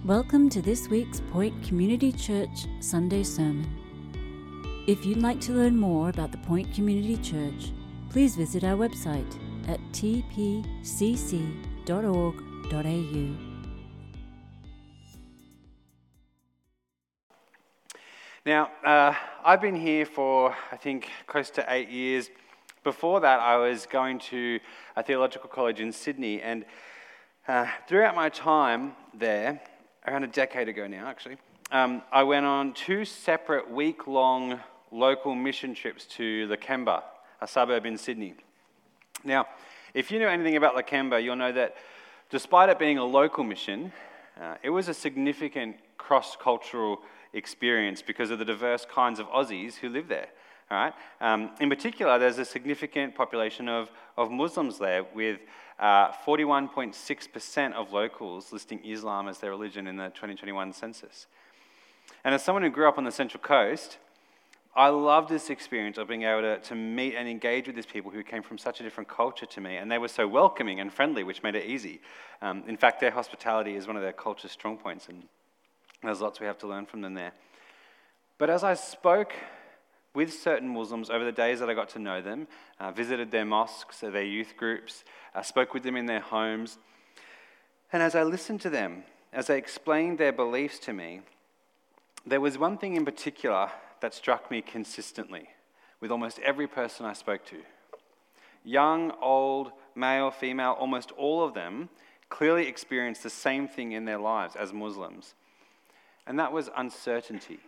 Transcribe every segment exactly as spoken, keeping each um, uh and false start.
Welcome to this week's Point Community Church Sunday Sermon. If you'd like to learn more about the Point Community Church, please visit our website at t p c c dot org dot a u. Now, uh, I've been here for, I think, close to eight years. Before that, I was going to a theological college in Sydney, and uh, throughout my time there, around a decade ago now, actually, um, I went on two separate week-long local mission trips to Lakemba, a suburb in Sydney. Now, if you know anything about Lakemba, you'll know that despite it being a local mission, uh, it was a significant cross-cultural experience because of the diverse kinds of Aussies who live there. All right. Um, in particular, there's a significant population of, of Muslims there, with uh, forty-one point six percent of locals listing Islam as their religion in the twenty twenty-one census. And as someone who grew up on the Central Coast, I loved this experience of being able to, to meet and engage with these people who came from such a different culture to me, and they were so welcoming and friendly, which made it easy. Um, in fact, their hospitality is one of their culture's strong points, and there's lots we have to learn from them there. But as I spoke with certain Muslims over the days that I got to know them, uh, visited their mosques, their youth groups, uh, spoke with them in their homes. And as I listened to them, as they explained their beliefs to me, there was one thing in particular that struck me consistently with almost every person I spoke to. Young, old, male, female, almost all of them clearly experienced the same thing in their lives as Muslims. And that was uncertainty,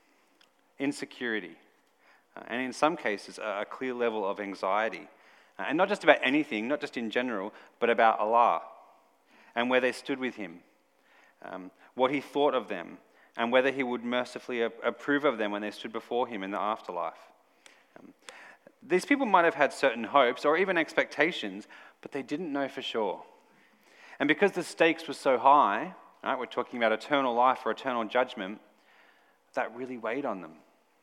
insecurity, and in some cases, a clear level of anxiety. And not just about anything, not just in general, but about Allah and where they stood with Him, um, what He thought of them, and whether He would mercifully approve of them when they stood before Him in the afterlife. Um, these people might have had certain hopes or even expectations, but they didn't know for sure. And because the stakes were so high, right, we're talking about eternal life or eternal judgment, that really weighed on them.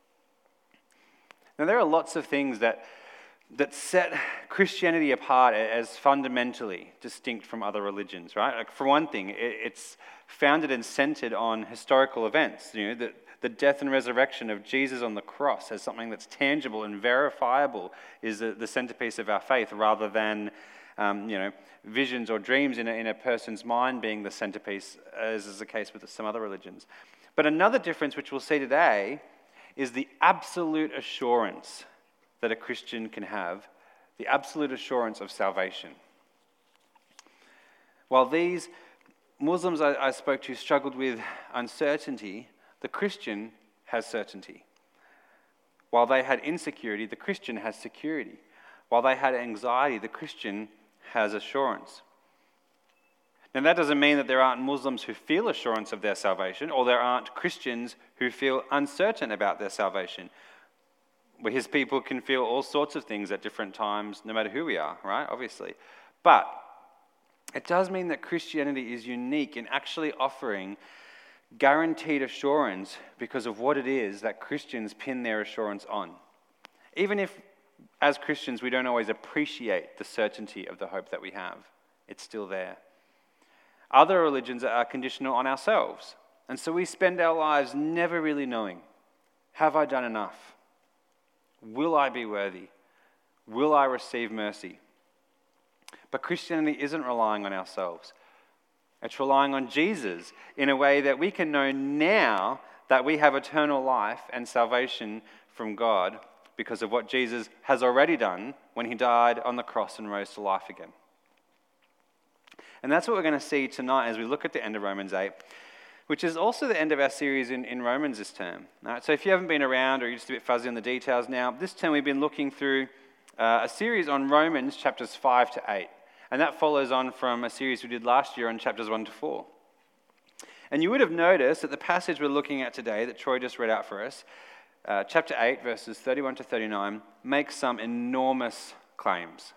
Now, there are lots of things that that set Christianity apart as fundamentally distinct from other religions, right? Like, for one thing, it, it's founded and centered on historical events. You know, the, the death and resurrection of Jesus on the cross as something that's tangible and verifiable is the, the centerpiece of our faith, rather than um, you know visions or dreams in a, in a person's mind being the centerpiece, as is the case with some other religions. But another difference, which we'll see today, is the absolute assurance that a Christian can have, the absolute assurance of salvation. While these Muslims I, I spoke to struggled with uncertainty, the Christian has certainty. While they had insecurity, the Christian has security. While they had anxiety, the Christian has assurance. Now, that doesn't mean that there aren't Muslims who feel assurance of their salvation, or there aren't Christians who feel uncertain about their salvation. Well, His people can feel all sorts of things at different times, no matter who we are, right? Obviously. But it does mean that Christianity is unique in actually offering guaranteed assurance because of what it is that Christians pin their assurance on. Even if, as Christians, we don't always appreciate the certainty of the hope that we have, it's still there. Other religions are conditional on ourselves, and so we spend our lives never really knowing, have I done enough? Will I be worthy? Will I receive mercy? But Christianity isn't relying on ourselves. It's relying on Jesus in a way that we can know now that we have eternal life and salvation from God because of what Jesus has already done when He died on the cross and rose to life again. And that's what we're going to see tonight as we look at the end of Romans eight, which is also the end of our series in, in Romans this term. All right, so if you haven't been around or you're just a bit fuzzy on the details now, this term we've been looking through uh, a series on Romans chapters five to eight. And that follows on from a series we did last year on chapters one to four. And you would have noticed that the passage we're looking at today that Troy just read out for us, uh, chapter eight, verses thirty-one to thirty-nine, makes some enormous claims.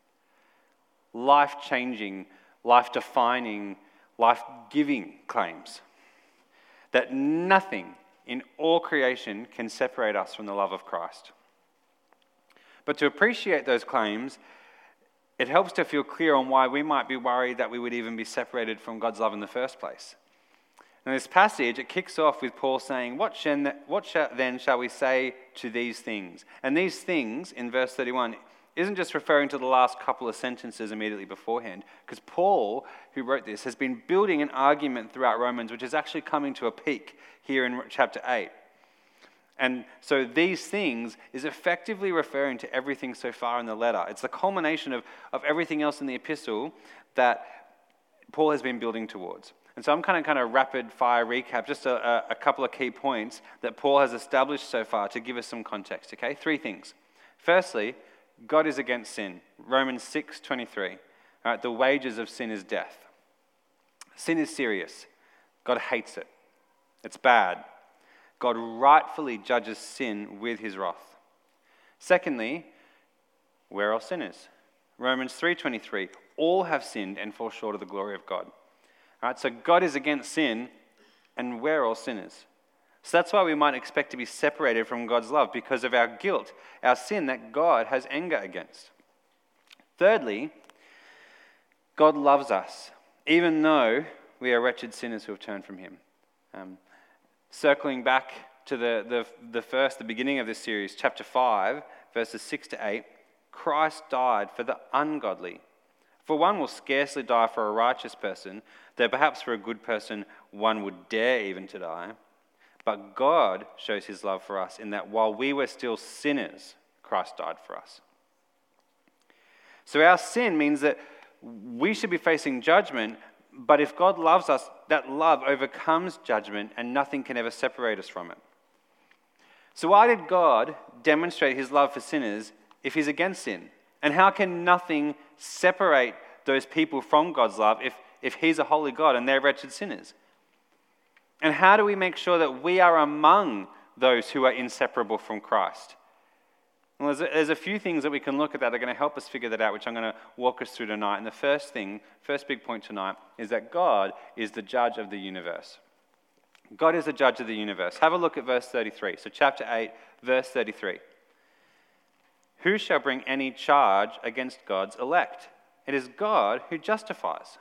Life-changing, life-defining, life-giving claims that nothing in all creation can separate us from the love of Christ. But to appreciate those claims, it helps to feel clear on why we might be worried that we would even be separated from God's love in the first place. In this passage, it kicks off with Paul saying, what, shen, what shall, then shall we say to these things? And these things, in verse thirty-one, isn't just referring to the last couple of sentences immediately beforehand, because Paul, who wrote this, has been building an argument throughout Romans, which is actually coming to a peak here in chapter eight. And so these things is effectively referring to everything so far in the letter. It's the culmination of, of everything else in the epistle that Paul has been building towards. And so I'm kind of kind of rapid fire recap, just a, a couple of key points that Paul has established so far to give us some context, okay? Three things. Firstly, God is against sin. Romans six twenty-three. All right, the wages of sin is death. Sin is serious. God hates it. It's bad. God rightfully judges sin with his wrath. Secondly, we're all sinners. Romans three twenty-three. All have sinned and fall short of the glory of God. All right, so God is against sin, and we're all sinners. So that's why we might expect to be separated from God's love, because of our guilt, our sin that God has anger against. Thirdly, God loves us, even though we are wretched sinners who have turned from him. Um, circling back to the, the, the first, the beginning of this series, chapter five, verses six to eight, Christ died for the ungodly. For one will scarcely die for a righteous person, though perhaps for a good person one would dare even to die. But God shows his love for us in that while we were still sinners, Christ died for us. So our sin means that we should be facing judgment, but if God loves us, that love overcomes judgment and nothing can ever separate us from it. So why did God demonstrate his love for sinners if he's against sin? And how can nothing separate those people from God's love if, if he's a holy God and they're wretched sinners? And how do we make sure that we are among those who are inseparable from Christ? Well, there's a, there's a few things that we can look at that are going to help us figure that out, which I'm going to walk us through tonight. And the first thing, first big point tonight, is that God is the judge of the universe. God is the judge of the universe. Have a look at verse thirty-three. So chapter eight, verse thirty-three. Who shall bring any charge against God's elect? It is God who justifies.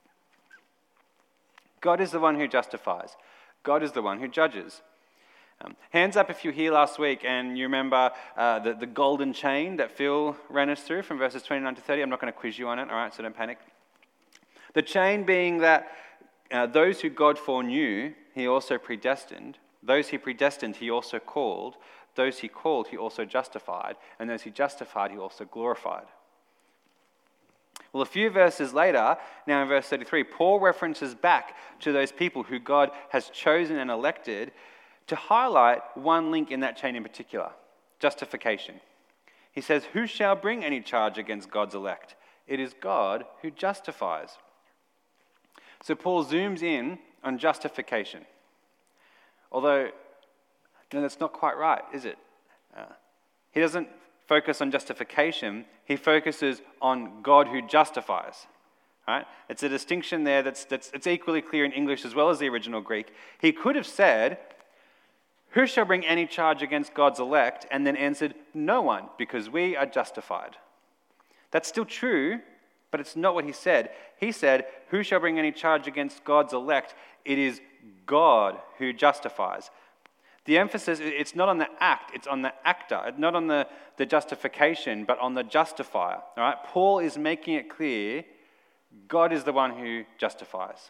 God is the one who justifies. God is the one who judges. Um, hands up if you were here last week and you remember uh, the, the golden chain that Phil ran us through from verses twenty-nine to thirty. I'm not going to quiz you on it, all right, so don't panic. The chain being that uh, those who God foreknew, he also predestined. Those he predestined, he also called. Those he called, he also justified. And those he justified, he also glorified. Well, a few verses later, now in verse thirty-three, Paul references back to those people who God has chosen and elected to highlight one link in that chain in particular, justification. He says, who shall bring any charge against God's elect? It is God who justifies. So Paul zooms in on justification. Although, no, that's not quite right, is it? Uh, he doesn't focus on justification, he focuses on God who justifies. Right? It's a distinction there that's, that's it's equally clear in English as well as the original Greek. He could have said, who shall bring any charge against God's elect? And then answered, no one, because we are justified. That's still true, but it's not what he said. He said, who shall bring any charge against God's elect? It is God who justifies. The emphasis, it's not on the act, it's on the actor, not on the, the justification, but on the justifier. All right? Paul is making it clear God is the one who justifies.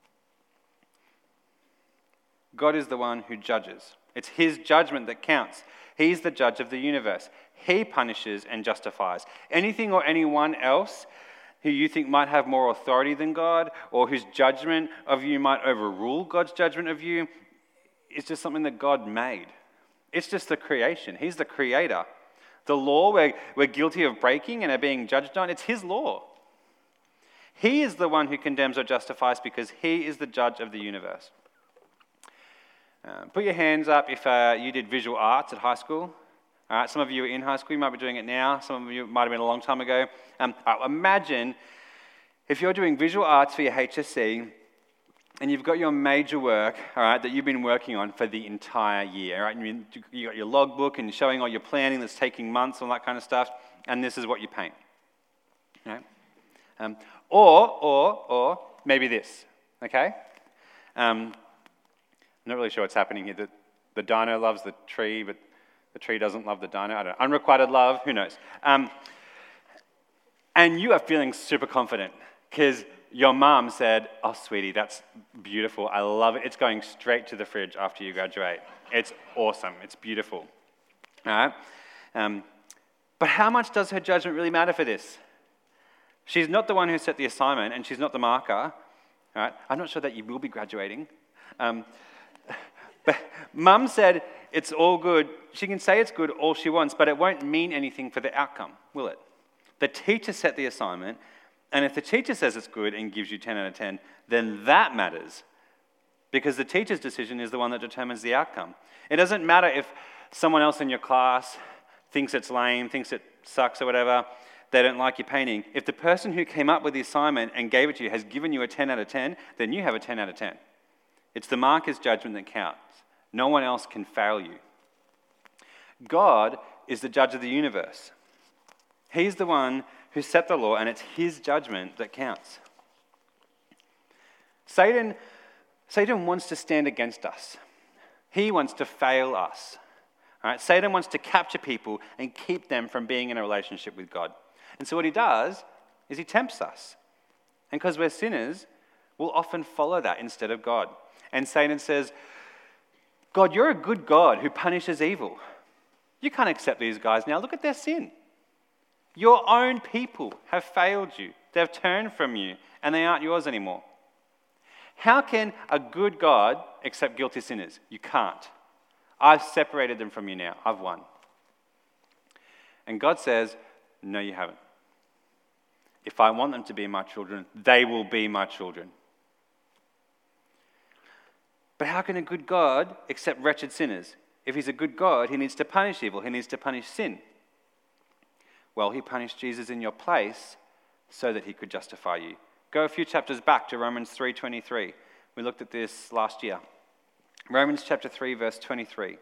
God is the one who judges. It's his judgment that counts. He's the judge of the universe. He punishes and justifies. Anything or anyone else who you think might have more authority than God, or whose judgment of you might overrule God's judgment of you, it's just something that God made. It's just the creation. He's the creator. The law we're, we're guilty of breaking and are being judged on, it's his law. He is the one who condemns or justifies because he is the judge of the universe. Uh, put your hands up if uh, you did visual arts at high school. All right, some of you are in high school, you might be doing it now. Some of you might have been a long time ago. Um, right, imagine if you're doing visual arts for your H S C and you've got your major work, all right, that you've been working on for the entire year. Right? You you got your logbook and you're showing all your planning that's taking months and all that kind of stuff, and this is what you paint. Right? Um, or, or, or maybe this, okay? Um, I'm not really sure what's happening here. The, the dino loves the tree, but the tree doesn't love the dino. I don't know. Unrequited love, who knows? Um, and you are feeling super confident because your mom said, oh, sweetie, that's beautiful. I love it. It's going straight to the fridge after you graduate. It's awesome. It's beautiful. All right? Um, but how much does her judgment really matter for this? She's not the one who set the assignment, and she's not the marker. All right? I'm not sure that you will be graduating. Um, but Mum said it's all good. She can say it's good all she wants, but it won't mean anything for the outcome, will it? The teacher set the assignment, and if the teacher says it's good and gives you ten out of ten, then that matters, because the teacher's decision is the one that determines the outcome. It doesn't matter if someone else in your class thinks it's lame, thinks it sucks or whatever, they don't like your painting. If the person who came up with the assignment and gave it to you has given you a ten out of ten, then you have a ten out of ten. It's the marker's judgment that counts. No one else can fail you. God is the judge of the universe. He's the one who set the law, and it's his judgment that counts. Satan, Satan wants to stand against us. He wants to fail us. All right? Satan wants to capture people and keep them from being in a relationship with God. And so what he does is he tempts us. And because we're sinners, we'll often follow that instead of God. And Satan says, God, you're a good God who punishes evil. You can't accept these guys now. Look at their sin. Your own people have failed you. They've turned from you, and they aren't yours anymore. How can a good God accept guilty sinners? You can't. I've separated them from you now. I've won. And God says, no, you haven't. If I want them to be my children, they will be my children. But how can a good God accept wretched sinners? If he's a good God, he needs to punish evil. He needs to punish sin. Well, he punished Jesus in your place so that he could justify you. Go a few chapters back to Romans three twenty-three. We looked at this last year. Romans chapter three, verse twenty-three.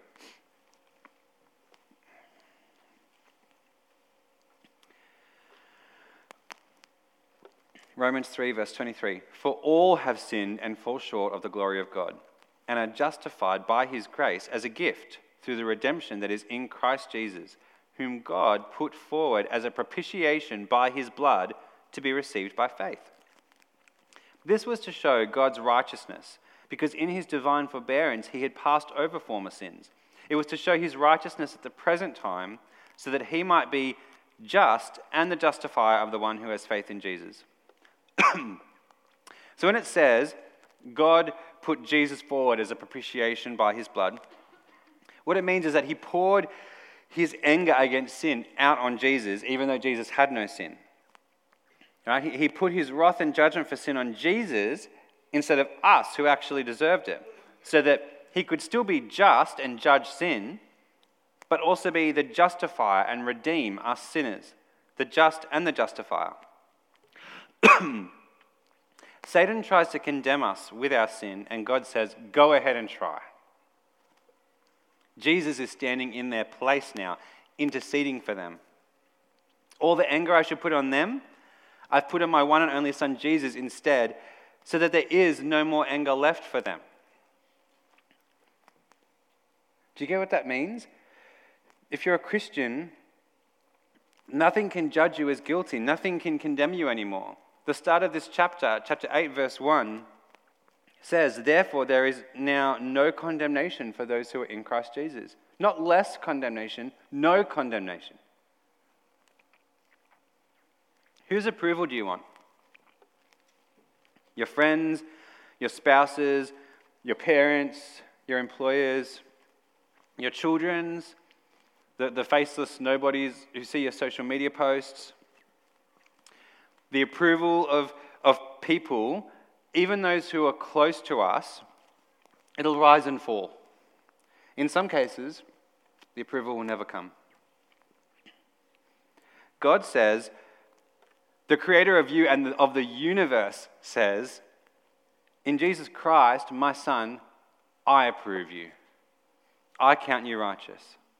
Romans three, verse twenty-three. For all have sinned and fall short of the glory of God, and are justified by his grace as a gift through the redemption that is in Christ Jesus, whom God put forward as a propitiation by his blood to be received by faith. This was to show God's righteousness, because in his divine forbearance he had passed over former sins. It was to show his righteousness at the present time, so that he might be just and the justifier of the one who has faith in Jesus. So when it says God put Jesus forward as a propitiation by his blood, what it means is that he poured his anger against sin out on Jesus, even though Jesus had no sin. Right? He, he put his wrath and judgment for sin on Jesus instead of us who actually deserved it, so that he could still be just and judge sin, but also be the justifier and redeem us sinners, the just and the justifier. Satan tries to condemn us with our sin, and God says, go ahead and try. Jesus is standing in their place now, interceding for them. All the anger I should put on them, I've put on my one and only Son Jesus instead, so that there is no more anger left for them. Do you get what that means? If you're a Christian, nothing can judge you as guilty. Nothing can condemn you anymore. The start of this chapter, chapter eight, verse one, says, therefore there is now no condemnation for those who are in Christ Jesus. Not less condemnation, no condemnation. Whose approval do you want? Your friends, your spouses, your parents, your employers, your children's, the, the faceless nobodies who see your social media posts, the approval of, of people, even those who are close to us, it'll rise and fall. In some cases, the approval will never come. God says, the creator of you and of the universe says, in Jesus Christ, my Son, I approve you. I count you righteous.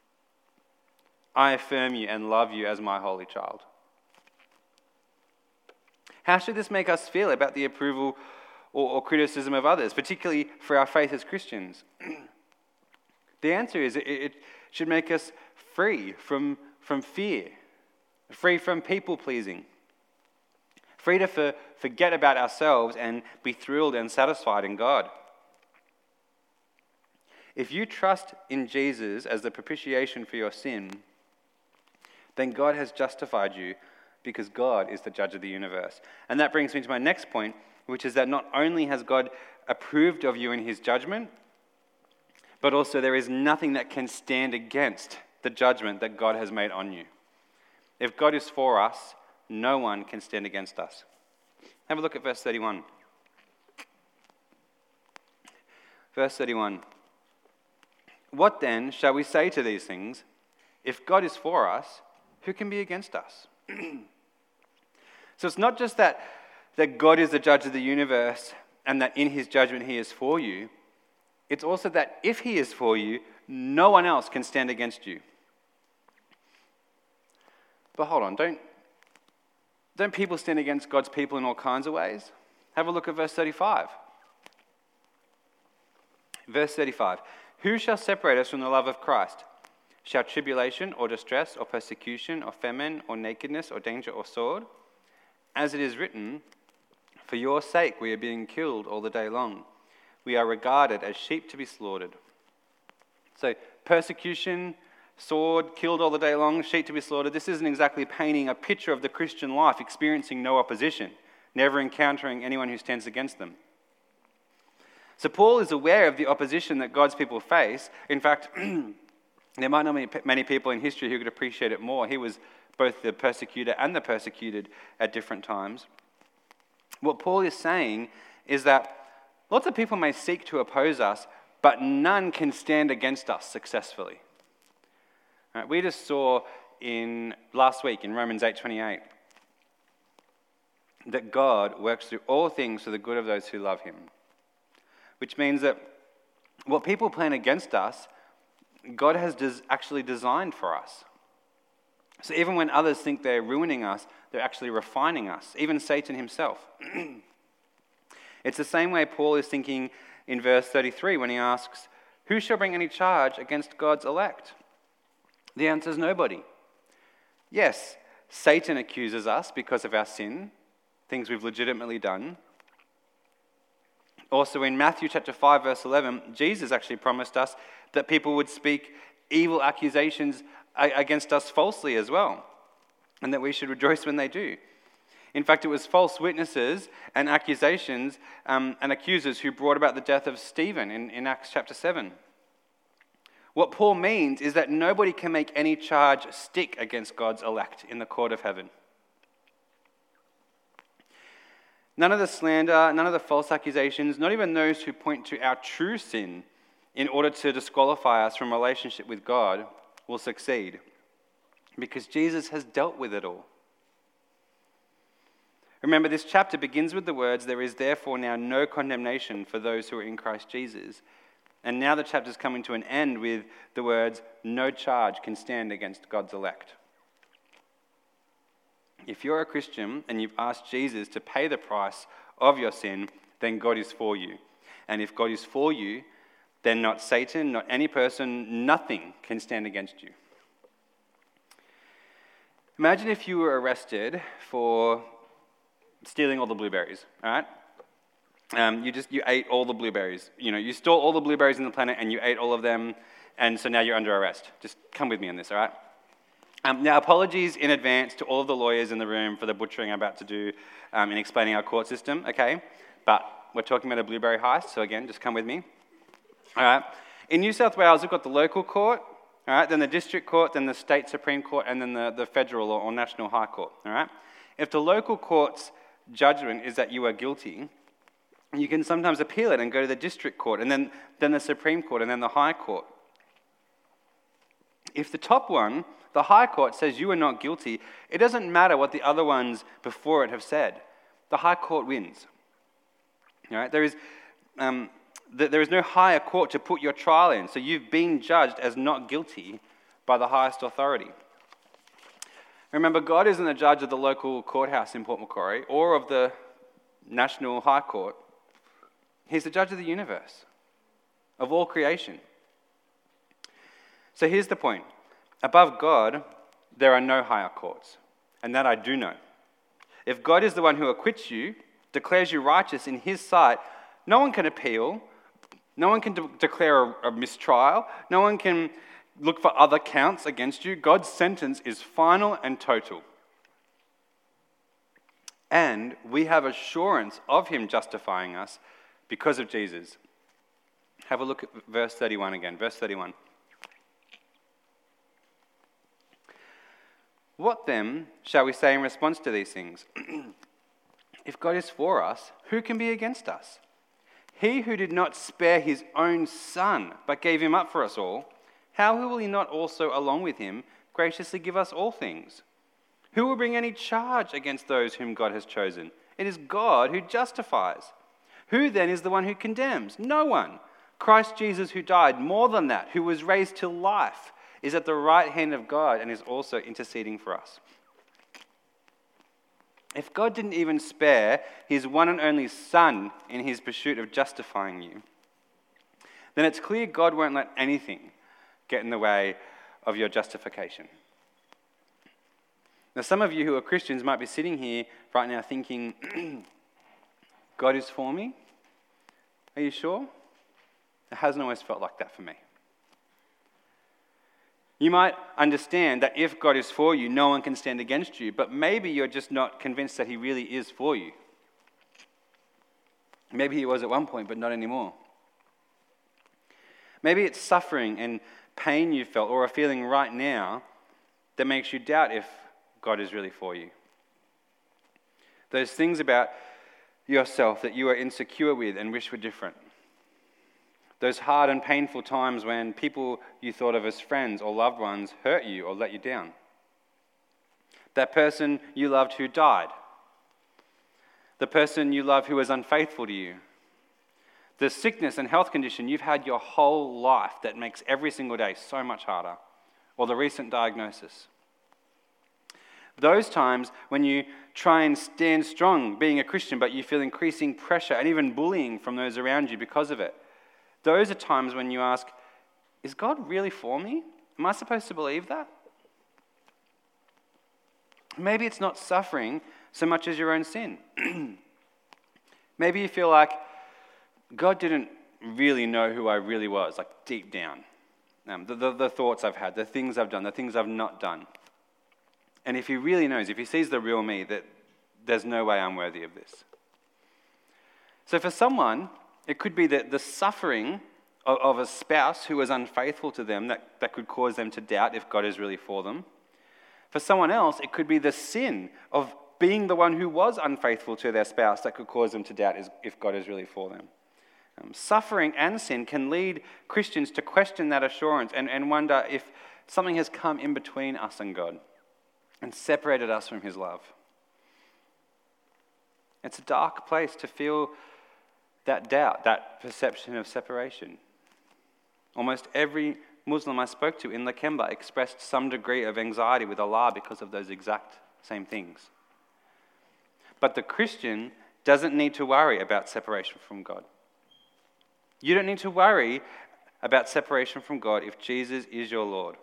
I affirm you and love you as my holy child. How should this make us feel about the approval or, or criticism of others, particularly for our faith as Christians? The answer is it, it should make us free from, from fear, free from people-pleasing, free to for, forget about ourselves and be thrilled and satisfied in God. If you trust in Jesus as the propitiation for your sin, then God has justified you because God is the judge of the universe. And that brings me to my next point, which is that not only has God approved of you in his judgment, but also there is nothing that can stand against the judgment that God has made on you. If God is for us, no one can stand against us. Have a look at verse thirty-one. Verse thirty-one. What then shall we say to these things? If God is for us, who can be against us? So it's not just that, that God is the judge of the universe and that in his judgment he is for you. It's also that if he is for you, no one else can stand against you. But hold on, don't, don't people stand against God's people in all kinds of ways? Have a look at verse thirty-five. Verse thirty-five. Who shall separate us from the love of Christ? Shall tribulation or distress or persecution or famine or nakedness or danger or sword? As it is written, for your sake we are being killed all the day long. We are regarded as sheep to be slaughtered. So persecution, sword, killed all the day long, sheep to be slaughtered. This isn't exactly painting a picture of the Christian life experiencing no opposition, never encountering anyone who stands against them. So Paul is aware of the opposition that God's people face. In fact, there might not be many people in history who could appreciate it more. He was both the persecutor and the persecuted at different times. What Paul is saying is that lots of people may seek to oppose us, but none can stand against us successfully. Right, we just saw in last week in Romans eight twenty-eight that God works through all things for the good of those who love him. Which means that what people plan against us, God has des- actually designed for us. So even when others think they're ruining us, they're actually refining us, even Satan himself. It's the same way Paul is thinking in verse thirty-three when he asks, who shall bring any charge against God's elect? The answer is nobody. Yes, Satan accuses us because of our sin, things we've legitimately done. Also in Matthew chapter five, verse eleven, Jesus actually promised us that people would speak evil accusations against us falsely as well, and that we should rejoice when they do. In fact, it was false witnesses and accusations um, and accusers who brought about the death of Stephen in, in Acts chapter seven. What Paul means is that nobody can make any charge stick against God's elect in the court of heaven. None of the slander, none of the false accusations, not even those who point to our true sin in order to disqualify us from relationship with God will succeed, because Jesus has dealt with it all. Remember, this chapter begins with the words, there is therefore now no condemnation for those who are in Christ Jesus. And now the chapter is coming to an end with the words, no charge can stand against God's elect. If you're a Christian and you've asked Jesus to pay the price of your sin, then God is for you. And if God is for you, then not Satan, not any person, nothing can stand against you. Imagine if you were arrested for stealing all the blueberries, all right? Um, you just, you ate all the blueberries. You know, you stole all the blueberries in the planet and you ate all of them, and so now you're under arrest. Just come with me on this, all right? Um, now, apologies in advance to all of the lawyers in the room for the butchering I'm about to do um, in explaining our court system, okay? But we're talking about a blueberry heist, so again, just come with me. All right. In New South Wales, we've got the local court, all right, then the district court, then the state Supreme Court, and then the, the federal or, or national high court, all right? If the local court's judgment is that you are guilty, you can sometimes appeal it and go to the district court, and then, then the Supreme Court, and then the high court. If the top one, the high court, says you are not guilty, it doesn't matter what the other ones before it have said. The high court wins. All right? There is... Um, There is no higher court to put your trial in, so you've been judged as not guilty by the highest authority. Remember, God isn't the judge of the local courthouse in Port Macquarie or of the National High Court. He's the judge of the universe, of all creation. So here's the point. Above God, there are no higher courts, and that I do know. If God is the one who acquits you, declares you righteous in his sight, no one can appeal, no one can de- declare a, a mistrial, no one can look for other counts against you. God's sentence is final and total. And we have assurance of him justifying us because of Jesus. Have a look at verse thirty-one again. Verse thirty-one. What then shall we say in response to these things? If God is for us, who can be against us? He who did not spare his own son, but gave him up for us all, how will he not also, along with him, graciously give us all things? Who will bring any charge against those whom God has chosen? It is God who justifies. Who then is the one who condemns? No one. Christ Jesus, who died, more than that, who was raised to life, is at the right hand of God and is also interceding for us. If God didn't even spare his one and only Son in his pursuit of justifying you, then it's clear God won't let anything get in the way of your justification. Now, some of you who are Christians might be sitting here right now thinking, God is for me? Are you sure? It hasn't always felt like that for me. You might understand that if God is for you, no one can stand against you, but maybe you're just not convinced that he really is for you. Maybe he was at one point, but not anymore. Maybe it's suffering and pain you felt or a feeling right now that makes you doubt if God is really for you. Those things about yourself that you are insecure with and wish were different. Those hard and painful times when people you thought of as friends or loved ones hurt you or let you down. That person you loved who died. The person you love who was unfaithful to you. The sickness and health condition you've had your whole life that makes every single day so much harder. Or the recent diagnosis. Those times when you try and stand strong being a Christian, but you feel increasing pressure and even bullying from those around you because of it. Those are times when you ask, is God really for me? Am I supposed to believe that? Maybe it's not suffering so much as your own sin. Maybe you feel like God didn't really know who I really was, like deep down. Um, the, the, the thoughts I've had, the things I've done, the things I've not done. And if he really knows, if he sees the real me, that there's no way I'm worthy of this. So for someone, it could be that the suffering of, of a spouse who was unfaithful to them that, that could cause them to doubt if God is really for them. For someone else, it could be the sin of being the one who was unfaithful to their spouse that could cause them to doubt if God is really for them. Um, suffering and sin can lead Christians to question that assurance and, and wonder if something has come in between us and God and separated us from his love. It's a dark place to feel that doubt, that perception of separation. Almost every Muslim I spoke to in Lakemba expressed some degree of anxiety with Allah because of those exact same things. But the Christian doesn't need to worry about separation from God. You don't need to worry about separation from God if Jesus is your Lord.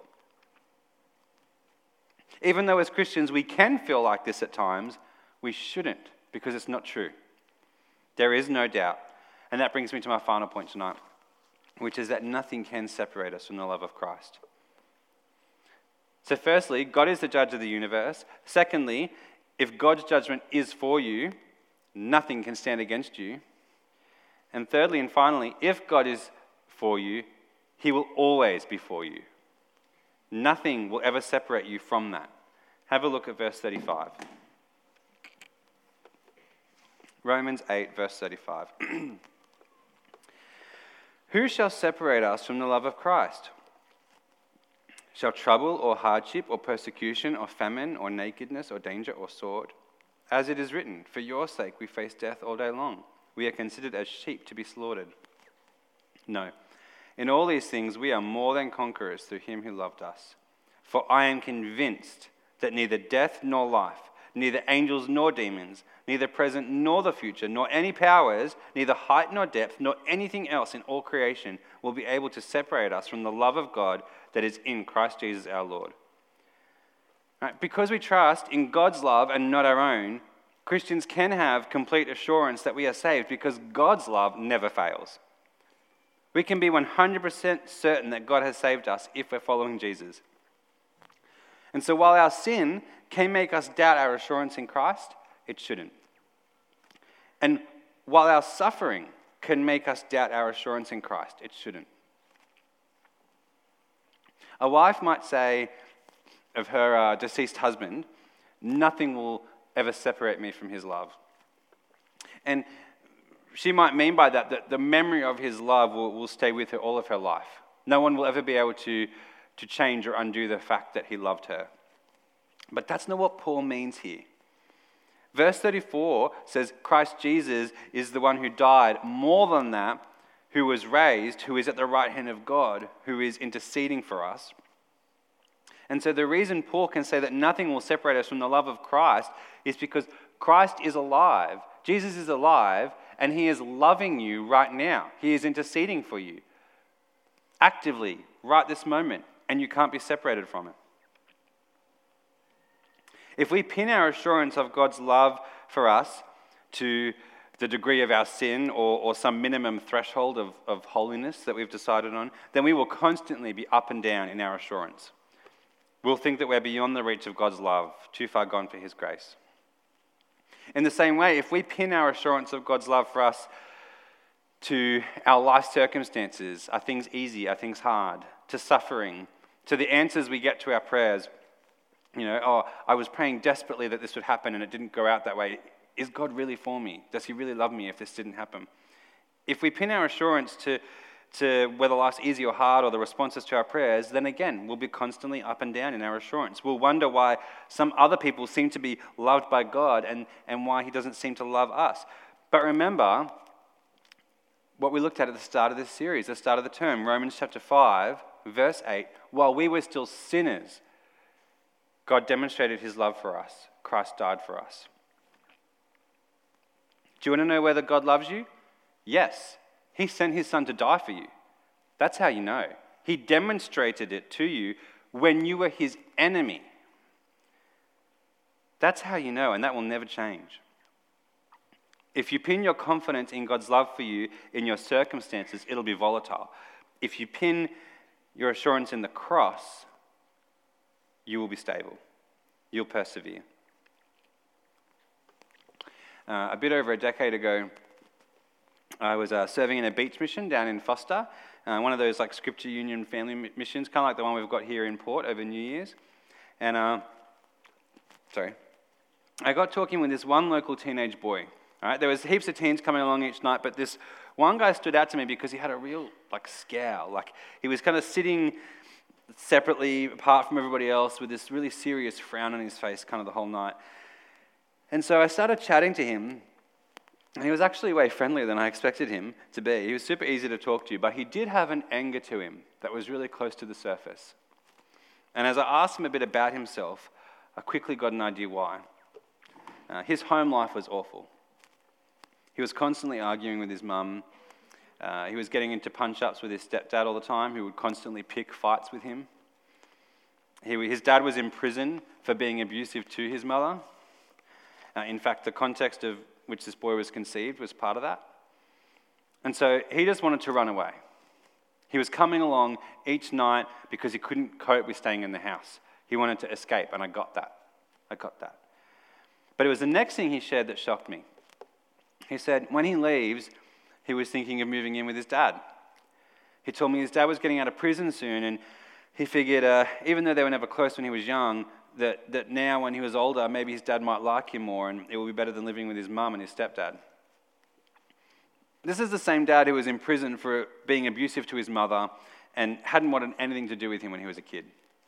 Even though as Christians we can feel like this at times, we shouldn't, because it's not true. There is no doubt. And that brings me to my final point tonight, which is that nothing can separate us from the love of Christ. So firstly, God is the judge of the universe. Secondly, if God's judgment is for you, nothing can stand against you. And thirdly and finally, if God is for you, he will always be for you. Nothing will ever separate you from that. Have a look at verse thirty-five. Romans eight, verse thirty-five. Who shall separate us from the love of Christ? Shall trouble or hardship or persecution or famine or nakedness or danger or sword? As it is written, for your sake we face death all day long. We are considered as sheep to be slaughtered. No. In all these things we are more than conquerors through him who loved us. For I am convinced that neither death nor life, neither angels nor demons, neither present nor the future, nor any powers, neither height nor depth, nor anything else in all creation will be able to separate us from the love of God that is in Christ Jesus our Lord. Right? Because we trust in God's love and not our own, Christians can have complete assurance that we are saved because God's love never fails. We can be one hundred percent certain that God has saved us if we're following Jesus. And so while our sin can make us doubt our assurance in Christ, it shouldn't. And while our suffering can make us doubt our assurance in Christ, it shouldn't. A wife might say of her uh, deceased husband, "Nothing will ever separate me from his love." And she might mean by that that the memory of his love will, will stay with her all of her life. No one will ever be able to, to change or undo the fact that he loved her. But that's not what Paul means here. Verse thirty-four says, Christ Jesus is the one who died. More than that, who was raised, who is at the right hand of God, who is interceding for us. And so the reason Paul can say that nothing will separate us from the love of Christ is because Christ is alive. Jesus is alive, and he is loving you right now. He is interceding for you actively right this moment, and you can't be separated from it. If we pin our assurance of God's love for us to the degree of our sin or, or some minimum threshold of, of holiness that we've decided on, then we will constantly be up and down in our assurance. We'll think that we're beyond the reach of God's love, too far gone for his grace. In the same way, if we pin our assurance of God's love for us to our life circumstances, are things easy, are things hard, to suffering, to the answers we get to our prayers, you know, oh, I was praying desperately that this would happen and it didn't go out that way. Is God really for me? Does he really love me if this didn't happen? If we pin our assurance to, to whether life's easy or hard or the responses to our prayers, then again, we'll be constantly up and down in our assurance. We'll wonder why some other people seem to be loved by God and, and why he doesn't seem to love us. But remember what we looked at at the start of this series, the start of the term, Romans chapter five, verse eight, while we were still sinners, God demonstrated his love for us. Christ died for us. Do you want to know whether God loves you? Yes. He sent his son to die for you. That's how you know. He demonstrated it to you when you were his enemy. That's how you know, and that will never change. If you pin your confidence in God's love for you in your circumstances, it'll be volatile. If you pin your assurance in the cross, you will be stable. You'll persevere. Uh, a bit over a decade ago, I was uh, serving in a beach mission down in Foster, uh, one of those like Scripture Union family missions, kind of like the one we've got here in Port over New Year's. And, uh, sorry, I got talking with this one local teenage boy. All right, there was heaps of teens coming along each night, but this one guy stood out to me because he had a real like scowl. Like he was kind of sitting separately, apart from everybody else, with this really serious frown on his face kind of the whole night. And so I started chatting to him, and he was actually way friendlier than I expected him to be. He was super easy to talk to, but he did have an anger to him that was really close to the surface. And as I asked him a bit about himself, I quickly got an idea why. Uh, his home life was awful. He was constantly arguing with his mum. Uh, he was getting into punch-ups with his stepdad all the time, who would constantly pick fights with him. He, his dad was in prison for being abusive to his mother. Uh, in fact, the context of which this boy was conceived was part of that. And so he just wanted to run away. He was coming along each night because he couldn't cope with staying in the house. He wanted to escape, and I got that. I got that. But it was the next thing he shared that shocked me. He said when he leaves, he was thinking of moving in with his dad. He told me his dad was getting out of prison soon, and he figured, uh, even though they were never close when he was young, that, that now when he was older, maybe his dad might like him more, and it would be better than living with his mum and his stepdad. This is the same dad who was in prison for being abusive to his mother and hadn't wanted anything to do with him when he was a kid.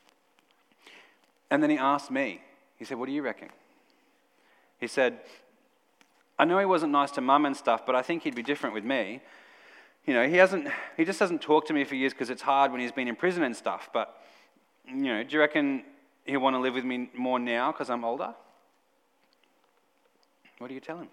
And then he asked me, he said, "What do you reckon?" He said, "I know he wasn't nice to mum and stuff, but I think he'd be different with me. You know, he hasn't, he just hasn't talked to me for years because it's hard when he's been in prison and stuff. But, you know, do you reckon he'll want to live with me more now because I'm older?" What do you tell him?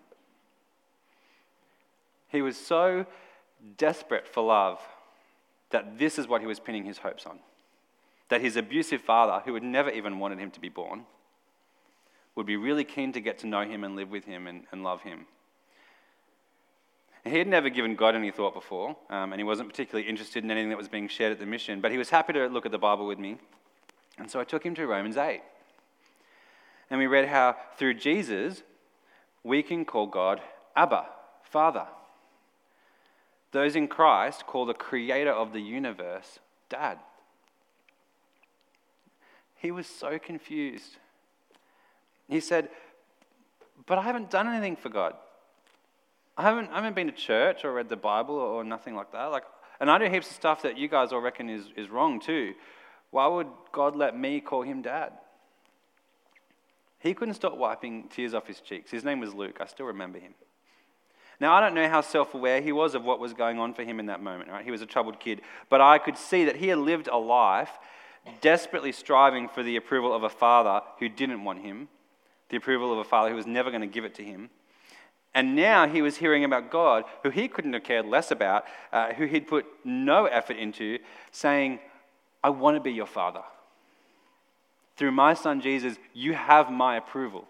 He was so desperate for love that this is what he was pinning his hopes on. That his abusive father, who had never even wanted him to be born, would be really keen to get to know him and live with him and, and love him. He had never given God any thought before, um, and he wasn't particularly interested in anything that was being shared at the mission, but he was happy to look at the Bible with me. And so I took him to Romans eight. And we read how through Jesus, we can call God Abba, Father. Those in Christ call the creator of the universe Dad. He was so confused. He said, but I haven't done anything for God. I haven't, I haven't been to church or read the Bible or, or nothing like that. Like, and I do heaps of stuff that you guys all reckon is, is wrong too. Why would God let me call him Dad? He couldn't stop wiping tears off his cheeks. His name was Luke. I still remember him. Now, I don't know how self-aware he was of what was going on for him in that moment, right? He was a troubled kid. But I could see that he had lived a life desperately striving for the approval of a father who didn't want him, the approval of a father who was never going to give it to him. And now he was hearing about God, who he couldn't have cared less about, uh, who he'd put no effort into, saying, I want to be your father. Through my son Jesus, you have my approval.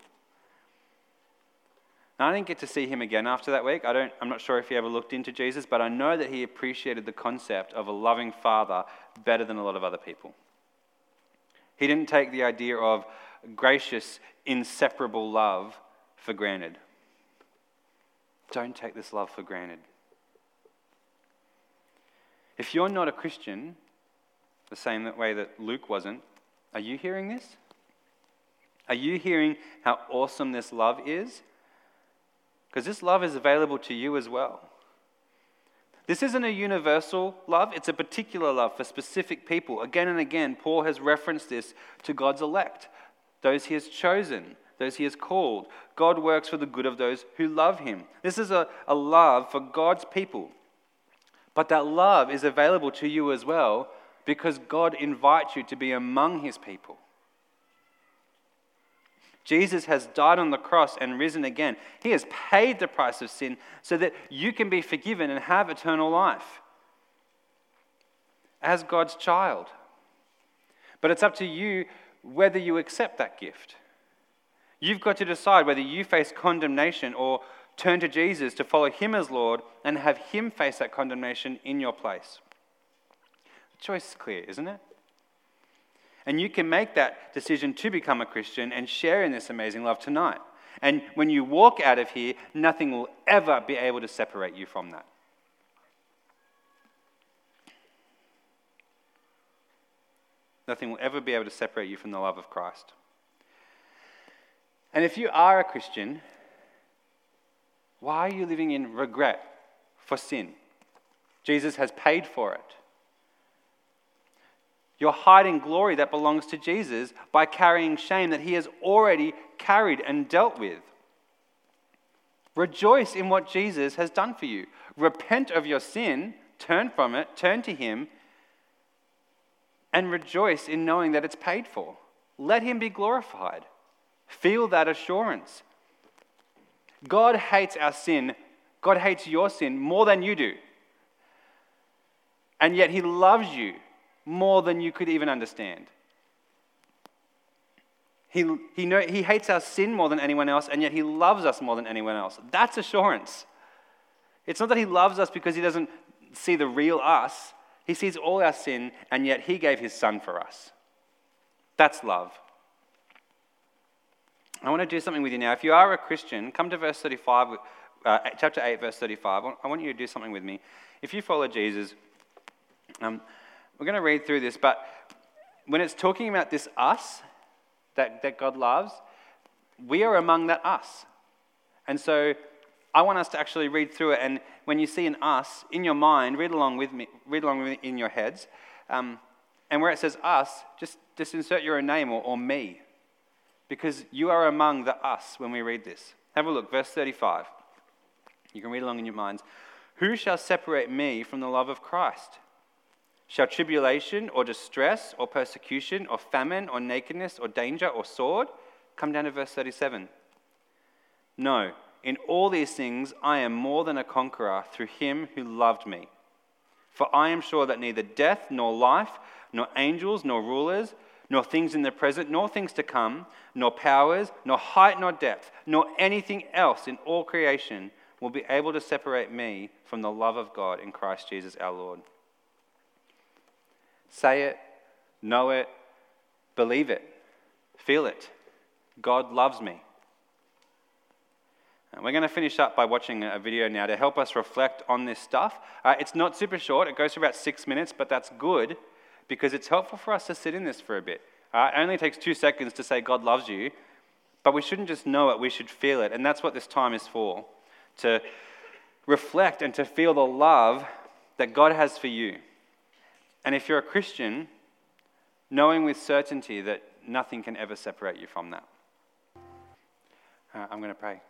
Now, I didn't get to see him again after that week. I don't, I'm not sure if he ever looked into Jesus, but I know that he appreciated the concept of a loving father better than a lot of other people. He didn't take the idea of gracious, inseparable love for granted. Don't take this love for granted. If you're not a Christian, the same way that Luke wasn't, are you hearing this? Are you hearing how awesome this love is? Because this love is available to you as well. This isn't a universal love, it's a particular love for specific people. Again and again, Paul has referenced this to God's elect, those he has chosen, those he has called. God works for the good of those who love him. This is a, a love for God's people. But that love is available to you as well because God invites you to be among his people. Jesus has died on the cross and risen again. He has paid the price of sin so that you can be forgiven and have eternal life as God's child. But it's up to you whether you accept that gift. You've got to decide whether you face condemnation or turn to Jesus to follow him as Lord and have him face that condemnation in your place. The choice is clear, isn't it? And you can make that decision to become a Christian and share in this amazing love tonight. And when you walk out of here, nothing will ever be able to separate you from that. Nothing will ever be able to separate you from the love of Christ. And if you are a Christian, why are you living in regret for sin? Jesus has paid for it. You're hiding glory that belongs to Jesus by carrying shame that he has already carried and dealt with. Rejoice in what Jesus has done for you. Repent of your sin, turn from it, turn to him, and rejoice in knowing that it's paid for. Let him be glorified. Feel that assurance. God hates our sin. God hates your sin more than you do. And yet he loves you more than you could even understand. He, he, know, he hates our sin more than anyone else, and yet he loves us more than anyone else. That's assurance. It's not that he loves us because he doesn't see the real us. He sees all our sin, and yet he gave his son for us. That's love. I want to do something with you now. If you are a Christian, come to verse thirty-five, uh, chapter eight, verse thirty-five. I want you to do something with me. If you follow Jesus, um, we're going to read through this, but when it's talking about this us that, that God loves, we are among that us. And so I want us to actually read through it, and when you see an us, in your mind, read along with me, read along with me in your heads, um, and where it says us, just, just insert your own name or, or me, because you are among the us when we read this. Have a look, verse thirty-five. You can read along in your minds. Who shall separate me from the love of Christ? Shall tribulation or distress or persecution or famine or nakedness or danger or sword? Come down to verse thirty-seven. No, in all these things I am more than a conqueror through him who loved me. For I am sure that neither death nor life, nor angels nor rulers, nor things in the present, nor things to come, nor powers, nor height nor depth, nor anything else in all creation will be able to separate me from the love of God in Christ Jesus our Lord. Say it, know it, believe it, feel it. God loves me. And we're going to finish up by watching a video now to help us reflect on this stuff. Uh, it's not super short. It goes for about six minutes, but that's good because it's helpful for us to sit in this for a bit. Uh, it only takes two seconds to say God loves you, but we shouldn't just know it, we should feel it. And that's what this time is for, to reflect and to feel the love that God has for you. And if you're a Christian, knowing with certainty that nothing can ever separate you from that. Uh, I'm going to pray.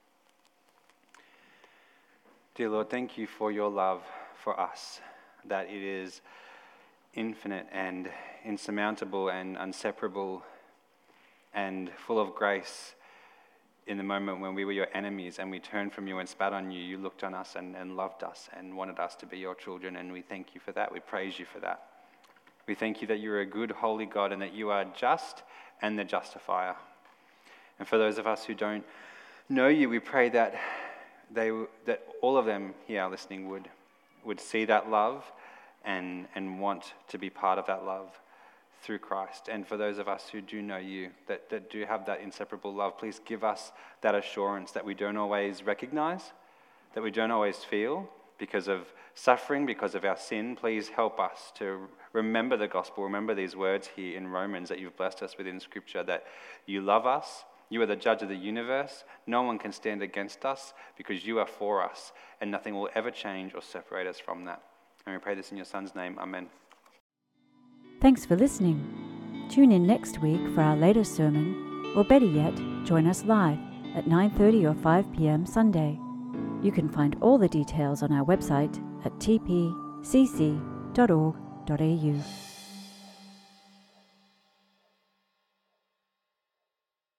Dear Lord, thank you for your love for us, that it is infinite and insurmountable and inseparable and full of grace. In the moment when we were your enemies and we turned from you and spat on you, you looked on us and, and loved us and wanted us to be your children, and we thank you for that. We praise you for that. We thank you that you're a good, holy God and that you are just and the justifier. And for those of us who don't know you, we pray that they that all of them here listening would would see that love and and want to be part of that love through Christ. And for those of us who do know you, that, that do have that inseparable love, please give us that assurance that we don't always recognize, that we don't always feel because of suffering, because of our sin. Please help us to remember the gospel, remember these words here in Romans that you've blessed us with in Scripture, that you love us, you are the judge of the universe, no one can stand against us because you are for us, and nothing will ever change or separate us from that. And we pray this in your Son's name, amen. Thanks for listening. Tune in next week for our latest sermon, or better yet, join us live at nine thirty or five p.m. Sunday. You can find all the details on our website at t p c c dot org dot a u.